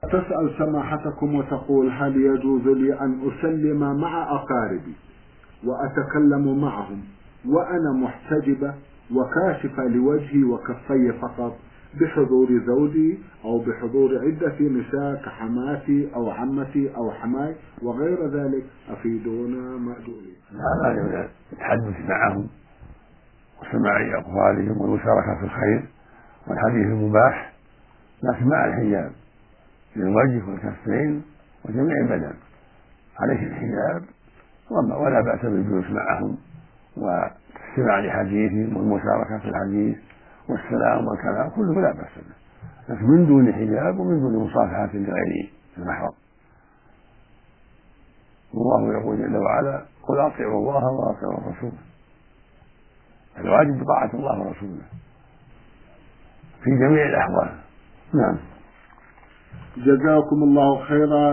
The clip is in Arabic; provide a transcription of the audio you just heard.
تسأل سماحتكم وتقول: هل يجوز لي أن أسلم مع أقاربي وأتكلم معهم وأنا محتجبة وكاشفة لوجهي وكفي فقط، بحضور زوجي أو بحضور عدة نساء كحماتي أو عمتي أو حماي وغير ذلك؟ أفيدونا مأجورين. لا من التحدث معهم وسماع أقوالهم والمشاركة في الخير والحديث المباح، لكن مع الحجاب للوجه والكفين وجميع البدن عليه الحجاب، ولا بأس بالجلوس معهم والاستماع لحديثهم والمشاركة في الحديث والسلام والكلام كله لا بأس به، لكن من دون حجاب ومن دون مصافحة لغير المحرم. الله يقول جل وعلا: قل أطيعوا الله وأطيعوا الرسول. الواجب بطاعة الله ورسوله في جميع الأحوال. نعم. جزاكم الله خيرا.